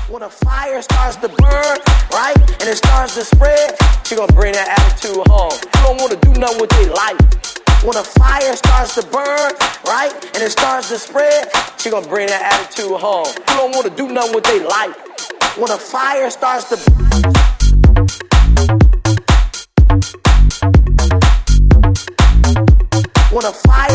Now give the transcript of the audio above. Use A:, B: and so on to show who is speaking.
A: When a fire starts to burn, right, and it starts to spread, she gonna bring that attitude home. You don't wanna do nothing with their life. When a fire starts to burn, right, and it starts to spread, she gonna bring that attitude home. You don't wanna do nothing with their life. When a fire starts to when a fire